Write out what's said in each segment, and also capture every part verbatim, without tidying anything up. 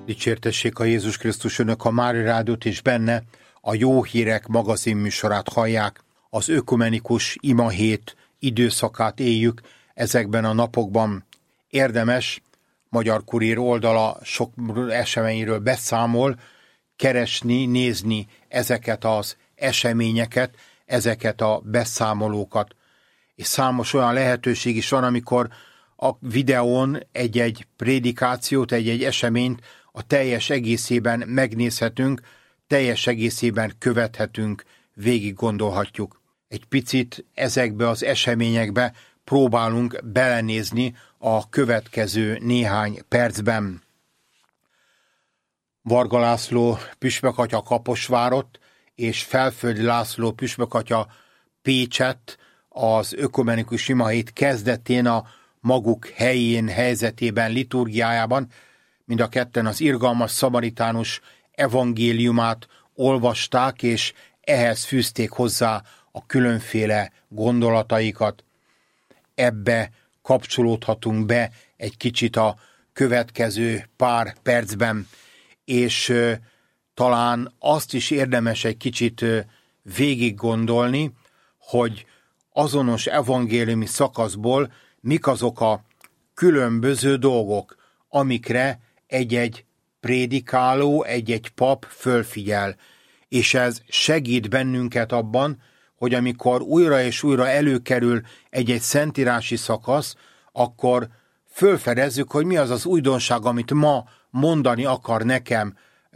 Dicsértessék a Jézus Krisztus, önök a Mária Rádiót és benne a Jó Hírek magazin műsorát hallják. Az ökumenikus imahét időszakát éljük ezekben a napokban. Érdemes, Magyar Kurír oldala sok eseményről beszámol, keresni, nézni ezeket az eseményeket, ezeket a beszámolókat. És számos olyan lehetőség is van, amikor a videón egy-egy prédikációt, egy-egy eseményt a teljes egészében megnézhetünk, teljes egészében követhetünk, végig gondolhatjuk. Egy picit ezekbe az eseményekbe próbálunk belenézni a következő néhány percben. Varga László püspökatya Kaposvárott és Felföldi László püspökatya Pécset az ökumenikus imahét kezdetén a maguk helyén, helyzetében, liturgiájában, mind a ketten az irgalmas szamaritánus evangéliumát olvasták, és ehhez fűzték hozzá a különféle gondolataikat. Ebbe kapcsolódhatunk be egy kicsit a következő pár percben, és ö, talán azt is érdemes egy kicsit ö, végig gondolni, hogy azonos evangéliumi szakaszból mik azok a különböző dolgok, amikre egy-egy prédikáló, egy-egy pap fölfigyel, és ez segít bennünket abban, hogy amikor újra és újra előkerül egy-egy szentírási szakasz, akkor fölfedezzük, hogy mi az az újdonság, amit ma mondani akar nekem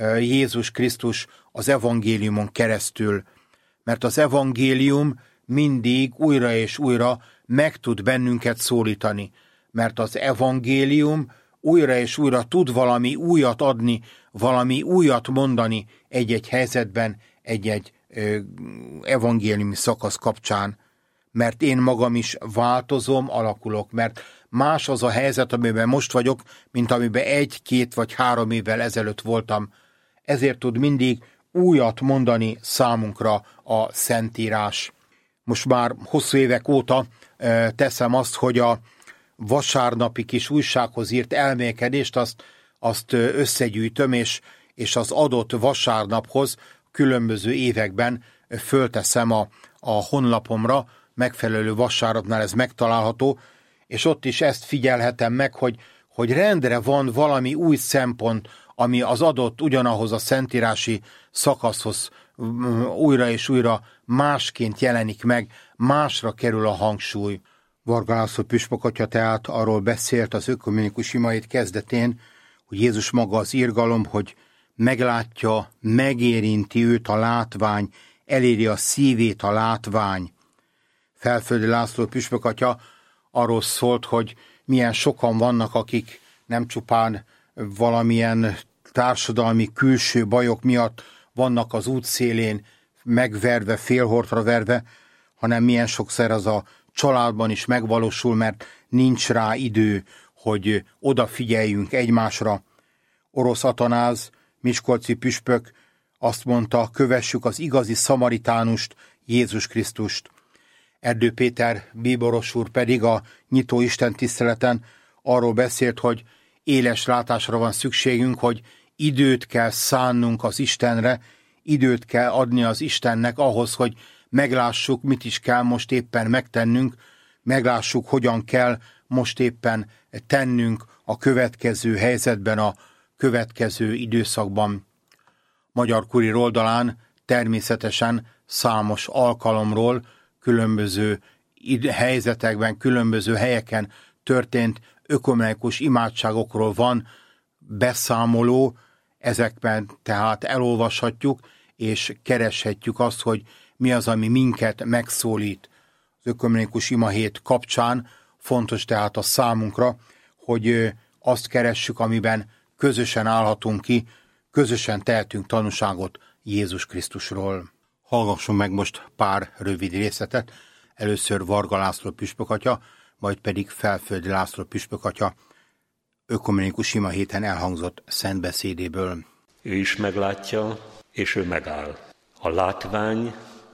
Jézus Krisztus az evangéliumon keresztül. Mert az evangélium mindig újra és újra meg tud bennünket szólítani, mert az evangélium újra és újra tud valami újat adni, valami újat mondani egy-egy helyzetben, egy-egy ö, evangéliumi szakasz kapcsán, mert én magam is változom, alakulok, mert más az a helyzet, amiben most vagyok, mint amiben egy, két vagy három évvel ezelőtt voltam. Ezért tud mindig újat mondani számunkra a Szentírás. Most már hosszú évek óta ö, teszem azt, hogy a vasárnapi kis újsághoz írt elmélkedést, azt, azt összegyűjtöm, és, és az adott vasárnaphoz különböző években fölteszem a, a honlapomra, megfelelő vasárnapnál ez megtalálható, és ott is ezt figyelhetem meg, hogy, hogy rendre van valami új szempont, ami az adott ugyanahoz a szentírási szakaszhoz újra és újra másként jelenik meg, másra kerül a hangsúly. Varga László püspökatya tehát arról beszélt az ökumenikus imahét kezdetén, hogy Jézus maga az irgalom, hogy meglátja, megérinti őt a látvány, eléri a szívét a látvány. Felföldi László püspökatya arról szólt, hogy milyen sokan vannak, akik nem csupán valamilyen társadalmi külső bajok miatt vannak az útszélén megverve, félhortra verve, hanem milyen sokszor az a családban is megvalósul, mert nincs rá idő, hogy odafigyeljünk egymásra. Orosz Atanáz, miskolci püspök azt mondta, kövessük az igazi szamaritánust, Jézus Krisztust. Erdő Péter bíboros úr pedig a nyitó istentiszteleten arról beszélt, hogy éles látásra van szükségünk, hogy időt kell szánnunk az Istenre, időt kell adni az Istennek ahhoz, hogy meglássuk, mit is kell most éppen megtennünk, meglássuk, hogyan kell most éppen tennünk a következő helyzetben, a következő időszakban. Magyar Kurír oldalán természetesen számos alkalomról, különböző helyzetekben, különböző helyeken történt ökumenikus imádságokról van beszámoló, ezekben tehát elolvashatjuk, és kereshetjük azt, hogy mi az, ami minket megszólít. Az ökumenikus imahét kapcsán fontos tehát a számunkra, hogy azt keressük, amiben közösen állhatunk ki, közösen tehetünk tanúságot Jézus Krisztusról. Hallgassunk meg most pár rövid részletet. Először Varga László püspökatya, majd pedig Felföldi László püspökatya ökumenikus imahéten elhangzott szentbeszédéből. Ő is meglátja, és ő megáll. A látvány,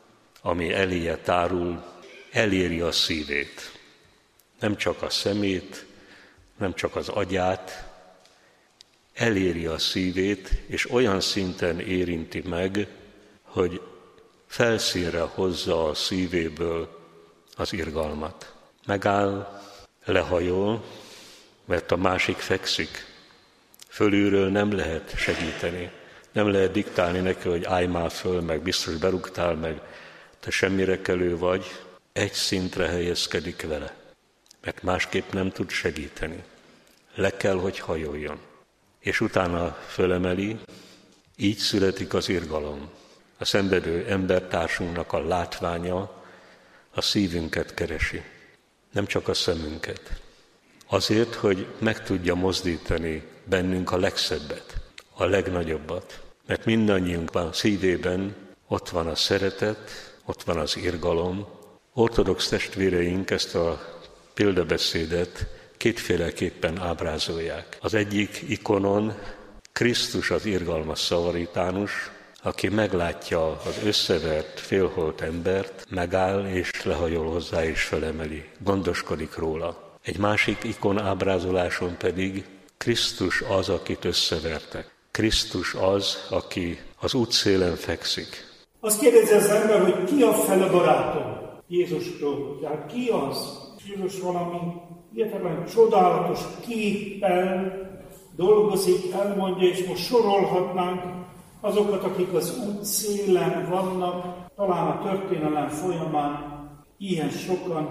ami eléje tárul, eléri a szívét. Nem csak a szemét, nem csak az agyát, eléri a szívét, és olyan szinten érinti meg, hogy felszínre hozza a szívéből az irgalmat. Megáll, lehajol, mert a másik fekszik. Fölülről nem lehet segíteni. Nem lehet diktálni neki, hogy állj már föl, meg biztos berúgtál, meg te semmire kelő vagy. Egy szintre helyezkedik vele, mert másképp nem tud segíteni. Le kell, hogy hajoljon. És utána fölemeli, így születik az irgalom. A szenvedő embertársunknak a látványa a szívünket keresi, nem csak a szemünket. Azért, hogy meg tudja mozdítani bennünk a legszebbet, a legnagyobbat. Mert mindannyiunkban szívében ott van a szeretet, ott van az irgalom. Ortodox testvéreink ezt a példabeszédet kétféleképpen ábrázolják. Az egyik ikonon Krisztus az irgalmas szamaritánus, aki meglátja az összevert, félholt embert, megáll és lehajol hozzá és felemeli, gondoskodik róla. Egy másik ikon ábrázoláson pedig Krisztus az, akit összevertek. Krisztus az, aki az útszélen fekszik. Azt kérdezi az ember, hogy ki a fele barátom Jézustól. Tehát ki az? Jézus valami hihetetlen csodálatos képpel dolgozik, elmondja, és most sorolhatnánk azokat, akik az útszélen vannak, talán a történelem folyamán ilyen sokan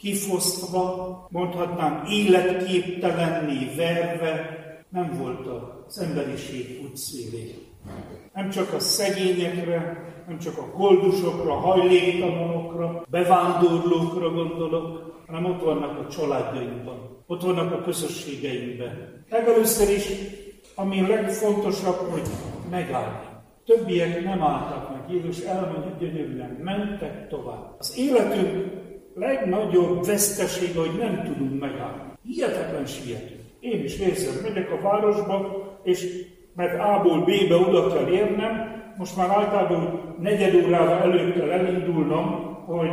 kifosztva, mondhatnám életképtelenné verve, nem volt az emberiség útszélén. Nem csak a szegényekre, nem csak a koldusokra, hajléktalanokra, bevándorlókra gondolok, hanem ott vannak a családjainkban, ott vannak a közösségeinkben. Legelőször is, ami legfontosabb, hogy megállni. Többiek nem álltak meg. Jézus elmondja gyönyörűen, mentek tovább. Az életünk legnagyobb vesztesége, hogy nem tudunk megállni. Hihetetlen sietünk. Én is érzem, megyek a városba, és mert A-ból B-be oda kell érnem, most már általában negyed órára előtt kell elindulnom, hogy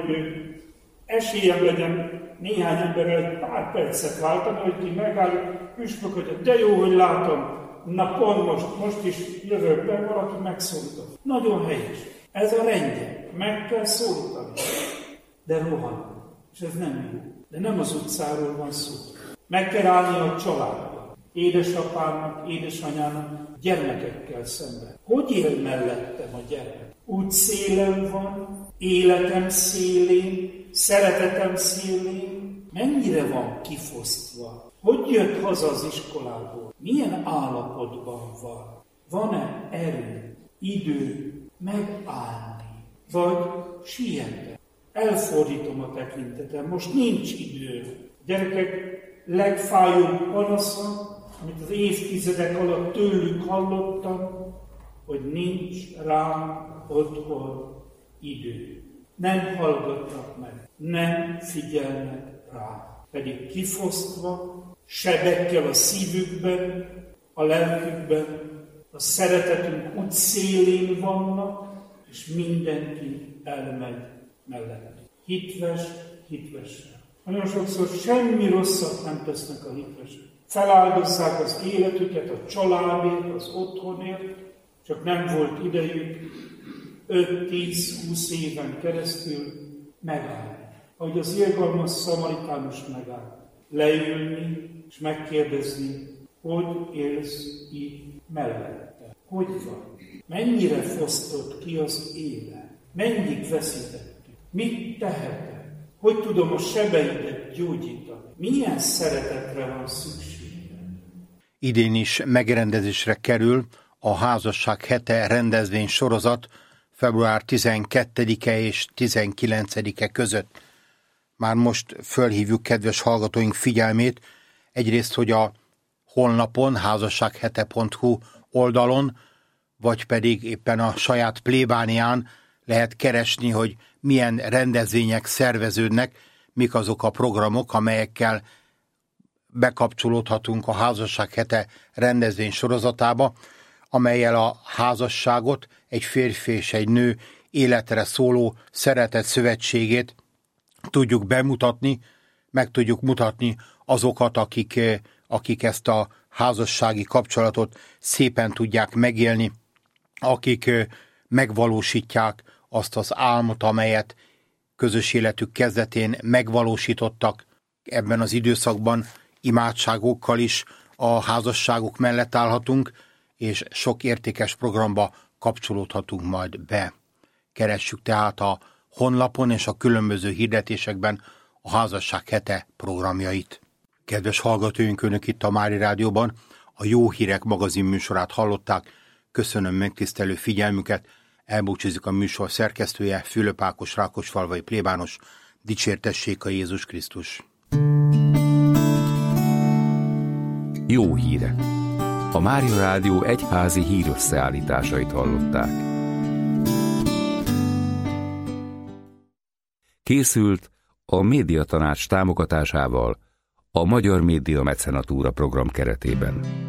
esélyem legyen néhány emberrel egy pár percet váltani, hogy ki megáll, püspök, hogy de jó, hogy látom, na pont most, most is jövök be, valaki megszólított. Nagyon helyes. Ez a rendje. Meg kell szólítani. De rohan. És ez nem jó. De nem az utcáról van szó. Meg kell állni a családba. Édesapának, édesanyának, gyermekekkel szemben. Hogy él mellettem a gyermek? Útszélen van, életem szélén, szeretetem szélén. Mennyire van kifosztva? Hogy jött haza az iskolából? Milyen állapotban van? Van-e erő, idő megállni? Vagy sietek? Elfordítom a tekintetem, most nincs idő. Gyerekek legfájóbb panasza, amit az évtizedek alatt tőlük hallottam, hogy nincs rám otthon idő. Nem hallgatnak meg, nem figyelnek rá. Pedig kifosztva, sebekkel a szívükben, a lelkükben, a szeretetünk útszélén vannak, és mindenki elmegy mellett. Hitves, hitvesen. Nagyon sokszor semmi rosszat nem tesznek a hitvesek. Feláldozzák az életüket a családért, az otthonért, csak nem volt idejük öt-tíz-húsz éven keresztül megállni. Ahogy az irgalmas szamaritánus megállt. Leülni és megkérdezni, hogy élsz itt mellette. Hogy van? Mennyire fosztott ki az élet? Mennyit veszítettük? Mit tehetek? Hogy tudom a sebeidet gyógyítani? Milyen szeretetre van szüksége? Idén is megrendezésre kerül a Házasság hete rendezvény sorozat február tizenkettedike és tizenkilencedike között. Már most fölhívjuk kedves hallgatóink figyelmét, egyrészt, hogy a honlapon, házassághete pont hu oldalon, vagy pedig éppen a saját plébánián lehet keresni, hogy milyen rendezvények szerveződnek, mik azok a programok, amelyekkel bekapcsolódhatunk a Házasság hete rendezvény sorozatába, amellyel a házasságot, egy férfi és egy nő életre szóló szeretet szövetségét tudjuk bemutatni, meg tudjuk mutatni azokat, akik, akik ezt a házassági kapcsolatot szépen tudják megélni, akik megvalósítják azt az álmot, amelyet közös életük kezdetén megvalósítottak. Ebben az időszakban imádságokkal is a házasságok mellett állhatunk, és sok értékes programba kapcsolódhatunk majd be. Keressük tehát a honlapon és a különböző hirdetésekben a Házasság hete programjait. Kedves hallgatóink, Önök itt a Mária Rádióban a Jó Hírek magazin műsorát hallották. Köszönöm megtisztelő figyelmüket, elbúcsúzik a műsor szerkesztője, Fülöp Ákos, rákosfalvai plébános. Dicsértessék a Jézus Krisztus! Jó hírek! A Mária Rádió egyházi hírösszeállításait hallották. Készült a Médiatanács támogatásával a Magyar Média Mecenatúra program keretében.